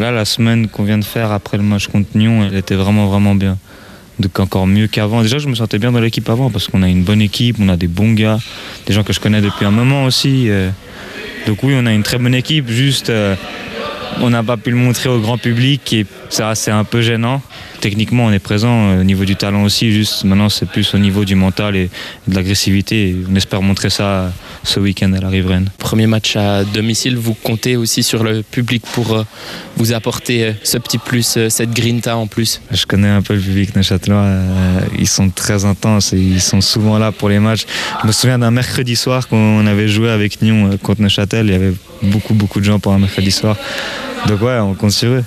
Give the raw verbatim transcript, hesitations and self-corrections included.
Là, la semaine qu'on vient de faire après le match contre Nyon, elle était vraiment, vraiment bien. Donc encore mieux qu'avant. Déjà, je me sentais bien dans l'équipe avant parce qu'on a une bonne équipe, on a des bons gars, des gens que je connais depuis un moment aussi. Donc oui, on a une très bonne équipe, juste euh, on n'a pas pu le montrer au grand public et ça, c'est un peu gênant. Techniquement, on est présent au niveau du talent aussi, juste maintenant c'est plus au niveau du mental et de l'agressivité. Et on espère montrer ça ce week-end à la Riveraine. Premier match à domicile, vous comptez aussi sur le public pour vous apporter ce petit plus, cette grinta en plus? Je connais un peu le public neuchâtelois, euh, ils sont très intenses et ils sont souvent là pour les matchs. Je me souviens d'un mercredi soir quand on avait joué avec Nyon contre Neuchâtel, il y avait beaucoup beaucoup de gens pour un mercredi soir. Donc ouais, on compte sur eux.